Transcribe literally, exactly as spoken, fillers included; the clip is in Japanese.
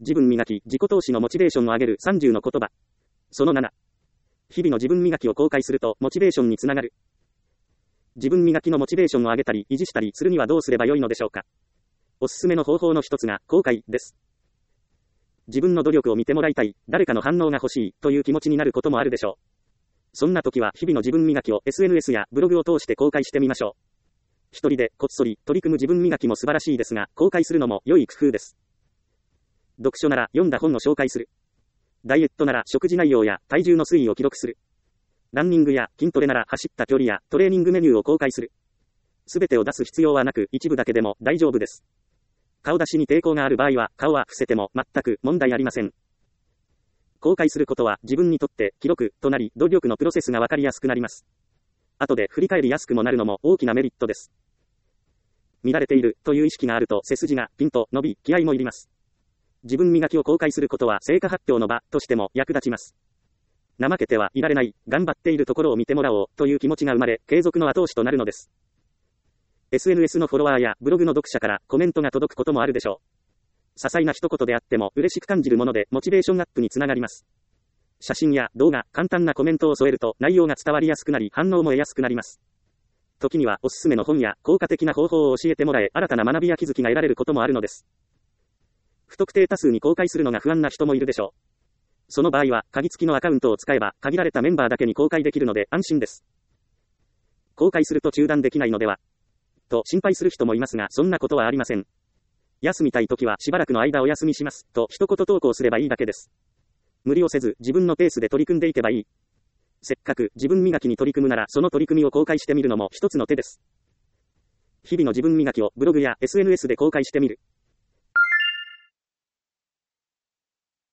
自分磨き、自己投資のモチベーションを上げるさんじゅうの言葉。そのなな。日々の自分磨きを公開すると、モチベーションにつながる。自分磨きのモチベーションを上げたり、維持したりするにはどうすればよいのでしょうか。おすすめの方法の一つが、公開です。自分の努力を見てもらいたい、誰かの反応が欲しい、という気持ちになることもあるでしょう。そんな時は、日々の自分磨きを エスエヌエス やブログを通して公開してみましょう。一人でこっそり取り組む自分磨きも素晴らしいですが、公開するのも良い工夫です。読書なら読んだ本を紹介する。ダイエットなら食事内容や体重の推移を記録する。ランニングや筋トレなら走った距離やトレーニングメニューを公開する。すべてを出す必要はなく、一部だけでも大丈夫です。顔出しに抵抗がある場合は、顔は伏せても全く問題ありません。公開することは自分にとって記録となり、努力のプロセスがわかりやすくなります。後で振り返りやすくもなるのも大きなメリットです。見られているという意識があると背筋がピンと伸び、気合もいります。自分磨きを公開することは成果発表の場としても役立ちます。怠けてはいられない、頑張っているところを見てもらおうという気持ちが生まれ、継続の後押しとなるのです。エスエヌエス のフォロワーやブログの読者からコメントが届くこともあるでしょう。些細な一言であっても嬉しく感じるものでモチベーションアップにつながります。写真や動画、簡単なコメントを添えると内容が伝わりやすくなり反応も得やすくなります。時にはおすすめの本や効果的な方法を教えてもらえ、新たな学びや気づきが得られることもあるのです。不特定多数に公開するのが不安な人もいるでしょう。その場合は鍵付きのアカウントを使えば限られたメンバーだけに公開できるので安心です。公開すると中断できないのではと心配する人もいますが、そんなことはありません。休みたいときはしばらくの間お休みしますと一言投稿すればいいだけです。無理をせず自分のペースで取り組んでいけばいい。せっかく自分磨きに取り組むならその取り組みを公開してみるのも一つの手です。日々の自分磨きをブログや エスエヌエス で公開してみる。